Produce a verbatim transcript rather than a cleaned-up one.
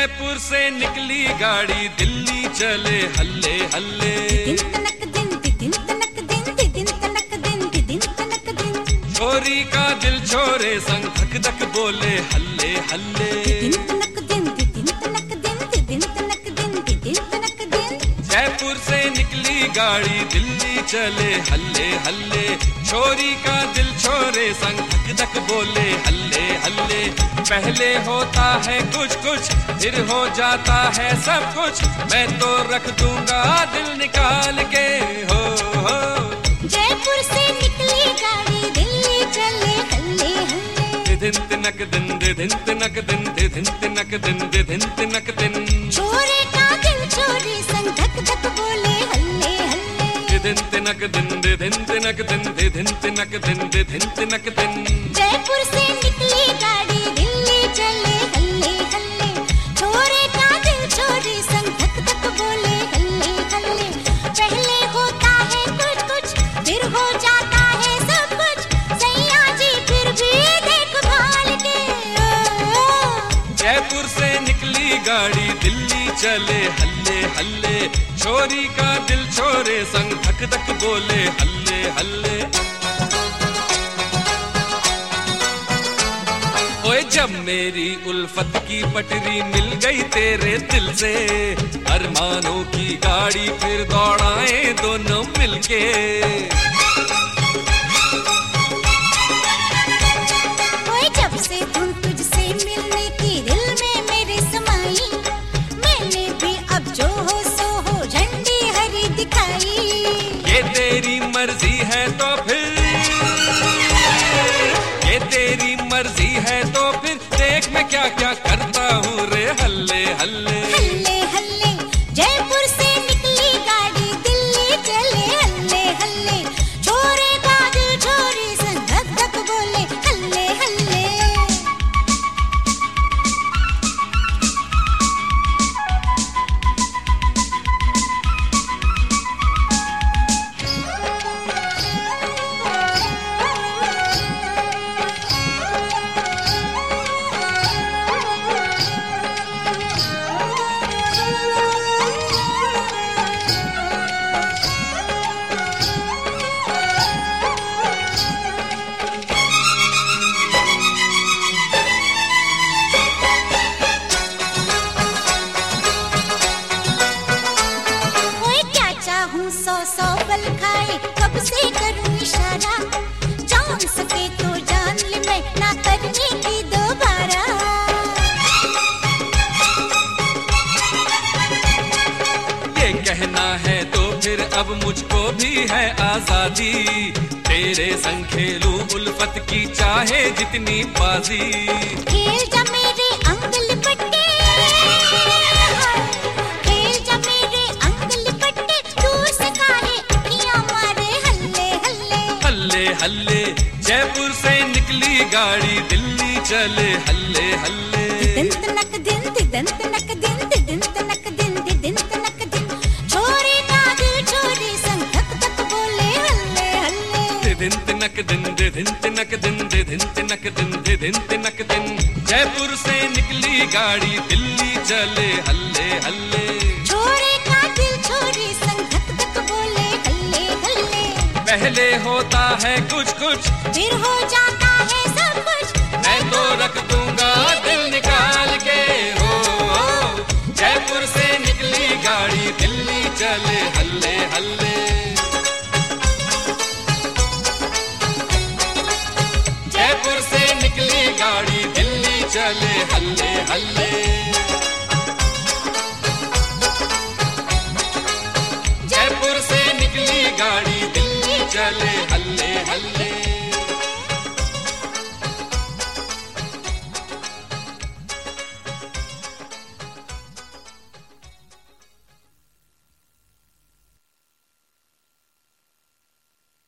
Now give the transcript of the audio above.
जयपुर से निकली गाड़ी दिल्ली चले हल्ले हल्ले। छोरी का दिल छोरे संग धक धक बोले हल्ले हल्ले। जयपुर से निकली गाड़ी दिल्ली चले हल्ले हल्ले। छोरी का दिल छोरे संग धक धक बोले हल्ले हल्ले। पहले होता है कुछ कुछ फिर हो जाता है सब कुछ, मैं तो रख दूंगा दिल निकाल के हो हो। जयपुर से निकली गाड़ी दिल्ली चले हल्ले हल्ले। दिन तिनक दिन दे दिन तिनक दिन दे दिन तिनक दिन दे दिन तिनक दिन। छोरे का दिल छोरी संग धक धक बोले हल्ले हल्ले। दिन तिनक दिन दे दिन तिनक दिन दे दिन तिनक दिन दे दिन तिनक दिन। जयपुर से निकली गाड़ी दिल्ली चले हल्ले हल्ले। छोरे का दिल छोरी संग धक धक बोले हल्ले हल्ले। पहले होता है कुछ कुछ फिर हो जाता है सब कुछ, सैया जी फिर भी देखभाल के ओ। जयपुर से निकली गाड़ी दिल्ली चले हल्ले हल्ले। छोरी का दिल छोरे संग धक धक बोले हल्ले हल्ले। ओए जब मेरी उल्फत की पटरी मिल गई तेरे दिल से, अरमानों की गाड़ी फिर दौड़ाए दोनों मिलके। ओए जब से धुन तुझसे मिलने की दिल में मेरे समाई, मैंने भी अब जो हो सो हो झंडी हरी दिखाई। ये तेरी मर्जी है तो फिर, ये तेरी मर्जी है तो फिर देख मैं क्या क्या करता हूँ रे हल्ले हल्ले। हल्ले हल्ले। जयपुर से निकली गाड़ी दिल्ली चले हल्ले हल्ले। छोरे का दिल छोरी संग धक धक बोले हल्ले हल्ले। सौ सौ पल खाए कब से करूं इशारा, जान सके तो जान ले मैं ना करने की दोबारा। ये कहना है तो फिर अब मुझको भी है आजादी, तेरे संग खेलूं उल्फत की चाहे जितनी बाजी। खेल जा मेरे अंग लिपटे, खेल जा मेरे अंग लिपटे, दूर से काहे उंगलियां मारे हल्ले हल्ले। हल्ले हल्ले। जयपुर से निकली गाड़ी दिल्ली चले हल्ले हल्ले। दिन तनक दिन दिन तनक दिन दिन तनक दिन दिन तनक दिन। छोरे का दिल छोरी संग धक धक बोले हल्ले हल्ले। दिन तिनक दिन दे दिन तिनक दिन दे दिन तिनक दिन दे दिन तिनक दिन। जयपुर से निकली गाड़ी दिल्ली चले हल्ले हल्ले। छोरे का दिल छोरी संग धक धक बोले हल्ले हल्ले। पहले होता है कुछ कुछ फिर हो जाता है सब कुछ, मैं तो रख दूंगा दिल निकाल के हो, हो। जयपुर से निकली गाड़ी दिल्ली चले हल्ले हल्ले। जयपुर से निकली गाड़ी दिल्ली चले हल्ले हल्ले।